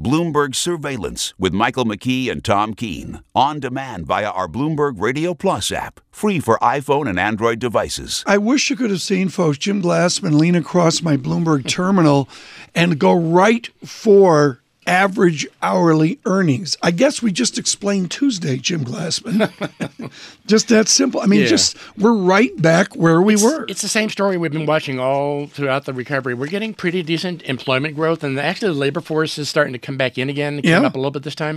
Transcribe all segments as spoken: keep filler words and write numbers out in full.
Bloomberg Surveillance with Michael McKee and Tom Keene. On demand via our Bloomberg Radio Plus app. Free for iPhone and Android devices. I wish you could have seen, folks, Jim Glassman lean across my Bloomberg terminal and go right for average hourly earnings. I guess we just explained Tuesday, Jim Glassman. Just that simple. I mean, yeah. just we're right back where we it's, were. It's the same story we've been watching all throughout the recovery. We're getting pretty decent employment growth, and actually the labor force is starting to come back in again. It came yeah. up a little bit this time.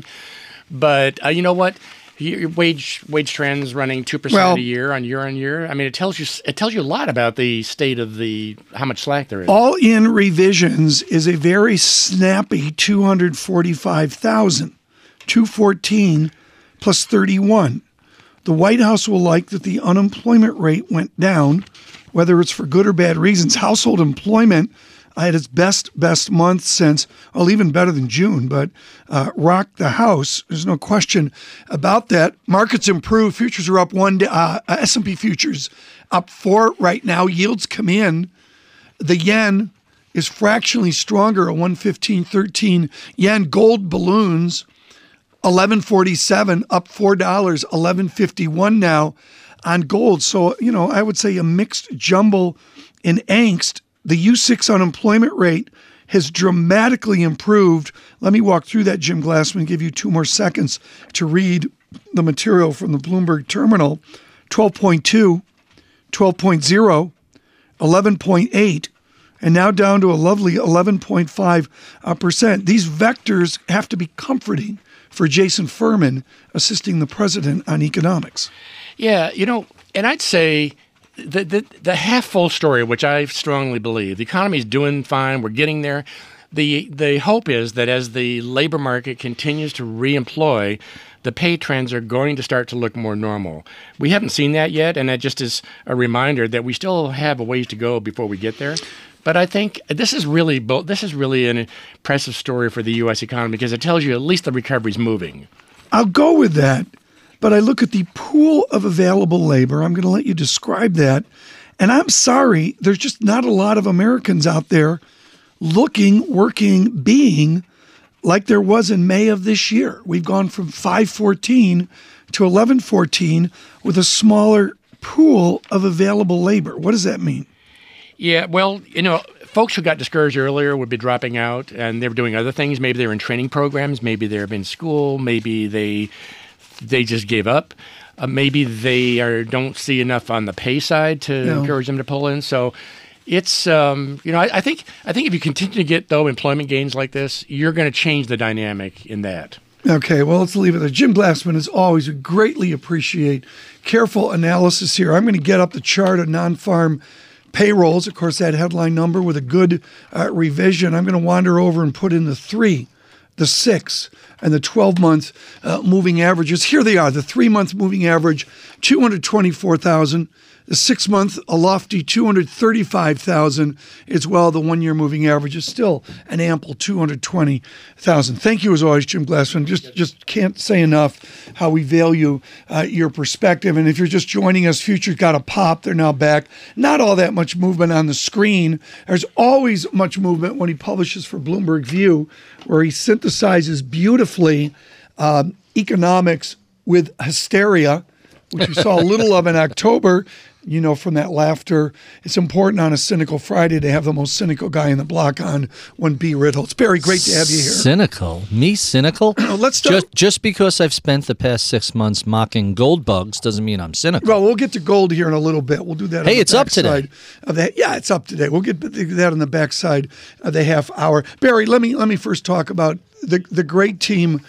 But uh, you know what? Your wage wage trends running two percent well, a year on year on year. I mean, it tells you it tells you a lot about the state of the how much slack there is. All in revisions is a very snappy two hundred forty-five thousand, two fourteen plus thirty-one. The White House will like that the unemployment rate went down, whether it's for good or bad reasons. Household employment had its best, best month since, well, even better than June, but uh, rocked the house. There's no question about that. Markets improve. Futures are up one. Uh, S and P futures up four right now. Yields come in. The yen is fractionally stronger at one fifteen thirteen yen. Gold balloons, eleven forty-seven, up four dollars, eleven fifty-one now on gold. So, you know, I would say a mixed jumble in angst. The U six unemployment rate has dramatically improved. Let me walk through that, Jim Glassman, give you two more seconds to read the material from the Bloomberg terminal. twelve point two, twelve point zero, eleven point eight, and now down to a lovely eleven point five percent. These vectors have to be comforting for Jason Furman, assisting the president on economics. Yeah, you know, and I'd say The, the the half-full story, which I strongly believe, the economy is doing fine. We're getting there. The the hope is that as the labor market continues to reemploy, the pay trends are going to start to look more normal. We haven't seen that yet, and that just is a reminder that we still have a ways to go before we get there. But I think this is really this is really an impressive story for the U S economy because it tells you at least the recovery's moving. I'll go with that. But I look at the pool of available labor. I'm going to let you describe that. And I'm sorry, there's just not a lot of Americans out there looking, working, being like there was in May of this year. We've gone from five fourteen to eleven fourteen with a smaller pool of available labor. What does that mean? Yeah, well, you know, folks who got discouraged earlier would be dropping out, and they were doing other things. Maybe they were in training programs. Maybe they're in school. Maybe they... They just gave up. Uh, maybe they are don't see enough on the pay side to no. encourage them to pull in. So it's um, you know I, I think I think if you continue to get though employment gains like this, you're going to change the dynamic in that. Okay, well let's leave it there. Jim Glassman, as always, we greatly appreciate careful analysis here. I'm going to get up the chart of non-farm payrolls. Of course, that headline number with a good uh, revision. I'm going to wander over and put in the three, the six, and the twelve-month uh, moving averages. Here they are. The three-month moving average, two hundred twenty-four thousand. The six-month, a lofty two hundred thirty-five thousand as well. The one-year moving average is still an ample two hundred twenty thousand. Thank you, as always, Jim Glassman. Just just can't say enough how we value uh, your perspective. And if you're just joining us, Futures got a pop. They're now back. Not all that much movement on the screen. There's always much movement when he publishes for Bloomberg View, where he synthesizes beautifully um, economics with hysteria, which we saw a little of in October. You know, from that laughter, it's important on a Cynical Friday to have the most cynical guy in the block on when B. Ritholtz. Barry, great to have you here. Cynical? Me cynical? Let's start. Just, just because I've spent the past six months mocking gold bugs doesn't mean I'm cynical. Well, we'll get to gold here in a little bit. We'll do that. Hey, on the it's up today. Of that. Yeah, it's up today. We'll get that on the backside of the half hour. Barry, let me let me first talk about the the great team.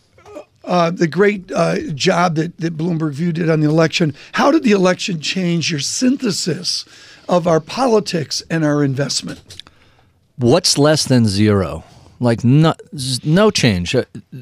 Uh, the great uh, job that, that Bloomberg View did on the election. How did the election change your synthesis of our politics and our investment? What's less than zero? Like no, no change.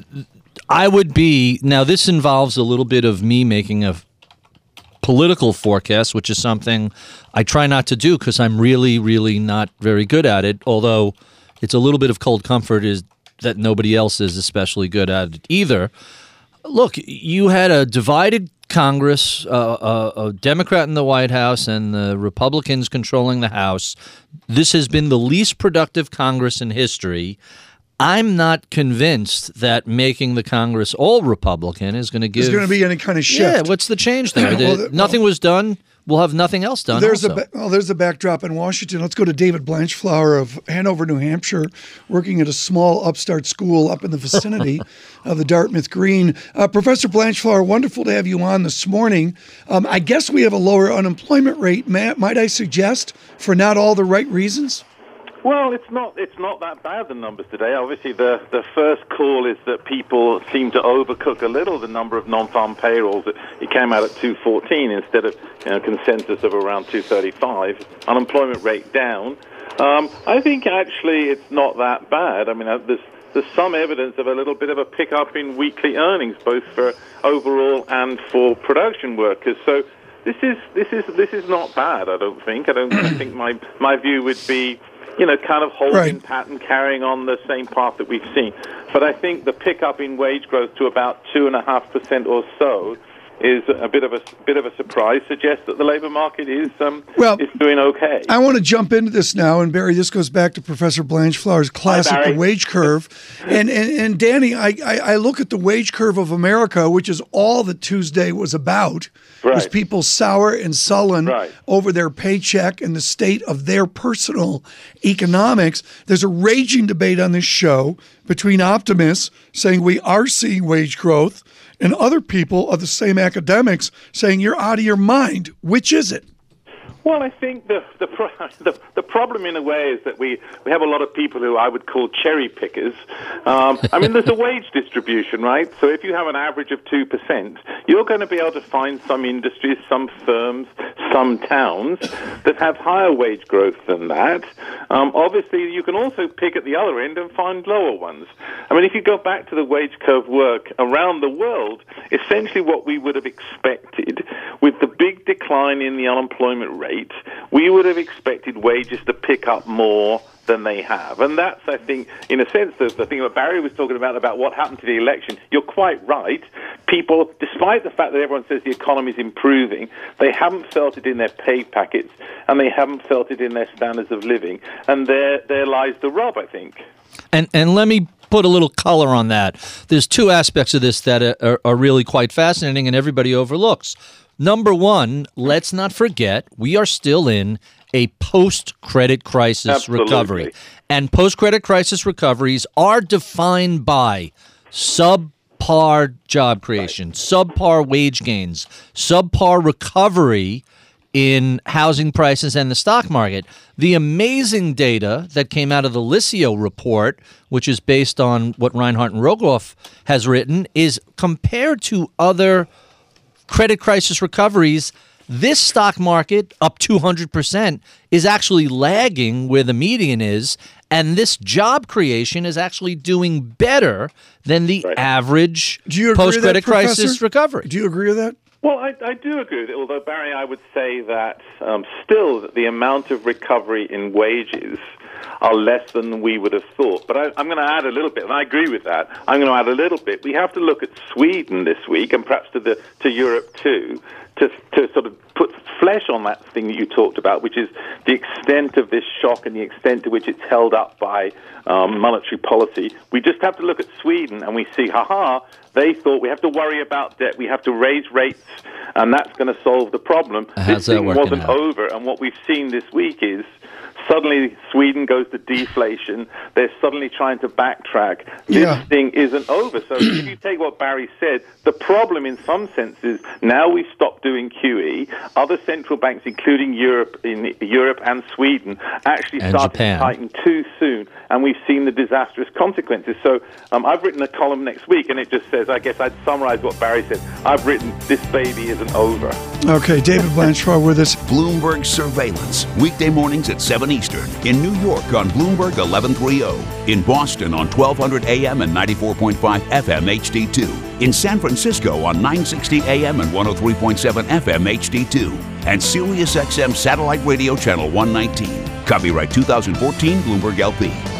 I would be, now this involves a little bit of me making a political forecast, which is something I try not to do because I'm really, really not very good at it, although it's a little bit of cold comfort is that nobody else is especially good at it either. Look, you had a divided Congress, uh, a, a Democrat in the White House, and the Republicans controlling the House. This has been the least productive Congress in history. I'm not convinced that making the Congress all Republican is going to give. There's going to be any kind of shift. Yeah, what's the change there? Well, The- the- nothing was done. We'll have nothing else done. There's also. a ba- well, there's a backdrop in Washington. Let's go to David Blanchflower of Hanover, New Hampshire, working at a small upstart school up in the vicinity of the Dartmouth Green. Uh, Professor Blanchflower, wonderful to have you on this morning. Um, I guess we have a lower unemployment rate, Matt, might I suggest, for not all the right reasons? Well, it's not it's not that bad, the numbers today. Obviously, the, the first call is that people seem to overcook a little the number of non-farm payrolls. It, it came out at two fourteen instead of you know, consensus of around two thirty-five. Unemployment rate down. Um, I think actually it's not that bad. I mean, uh, there's there's some evidence of a little bit of a pickup in weekly earnings, both for overall and for production workers. So this is this is this is not bad. I don't think. I don't I think my my view would be, you know, kind of holding Right. pattern, carrying on the same path that we've seen. But I think the pickup in wage growth to about two and a half percent or so is a bit of a bit of a surprise. Suggests that the labor market is um Well, is doing okay. I want to jump into this now, and Barry, this goes back to Professor Blanchflower's classic, Barry. The Wage Curve. And and, and Danny, I, I, I look at the wage curve of America, which is all that Tuesday was about, was Right. people sour and sullen Right. over their paycheck and the state of their personal economics. There's a raging debate on this show between optimists saying we are seeing wage growth and other people of the same academics saying you're out of your mind. Which is it? Well, I think the the, pro- the the problem in a way is that we, we have a lot of people who I would call cherry pickers. Um, I mean, there's a wage distribution, right? So if you have an average of two percent, you're going to be able to find some industries, some firms, some towns that have higher wage growth than that. Um, obviously, you can also pick at the other end and find lower ones. I mean, if you go back to the wage curve work around the world, essentially what we would have expected with the big decline in the unemployment rate, we would have expected wages to pick up more than they have. And that's, I think, in a sense, the, the thing that Barry was talking about, about what happened to the election. You're quite right. People, despite the fact that everyone says the economy is improving, they haven't felt it in their pay packets, and they haven't felt it in their standards of living. And there, there lies the rub, I think. And and let me put a little color on that. There's two aspects of this that are, are really quite fascinating and everybody overlooks. Number one, let's not forget we are still in a post-credit crisis Absolutely. recovery. And post-credit crisis recoveries are defined by subpar job creation, right. subpar wage gains, subpar recovery in housing prices and the stock market. The amazing data that came out of the Lisio report, which is based on what Reinhart and Rogoff has written, is compared to other credit crisis recoveries, this stock market, up two hundred percent, is actually lagging where the median is, and this job creation is actually doing better than the right. average Do you agree with post-credit that, Professor? crisis recovery. Do you agree with that? Well, I, I do agree with it, although, Barry, I would say that um, still the amount of recovery in wages are less than we would have thought. But I, I'm going to add a little bit, and I agree with that. I'm going to add a little bit. We have to look at Sweden this week, and perhaps to the to Europe too, to to sort of put flesh on that thing that you talked about, which is the extent of this shock and the extent to which it's held up by um, monetary policy. We just have to look at Sweden, and we see, ha-ha, they thought we have to worry about debt, we have to raise rates, and that's going to solve the problem. How's this that thing working wasn't out? over, and what we've seen this week is suddenly Sweden goes to deflation. They're suddenly trying to backtrack. This Yeah. thing isn't over. So if you take what Barry said, the problem in some senses, now we've stopped doing Q E. Other central banks, including Europe, in Europe and Sweden, actually And started Japan. to tighten too soon, and we've seen the disastrous consequences. So um, I've written a column next week, and it just says, I guess I'd summarize what Barry said. I've written, this baby isn't over. Okay, David Blanchflower with us. Bloomberg Surveillance, weekday mornings at seven Eastern. In New York on Bloomberg eleven thirty. In Boston on twelve hundred A M and ninety-four point five F M H D two. In San Francisco on nine sixty A M and one oh three point seven F M H D two. And SiriusXM Satellite Radio Channel one nineteen. Copyright two thousand fourteen Bloomberg L P.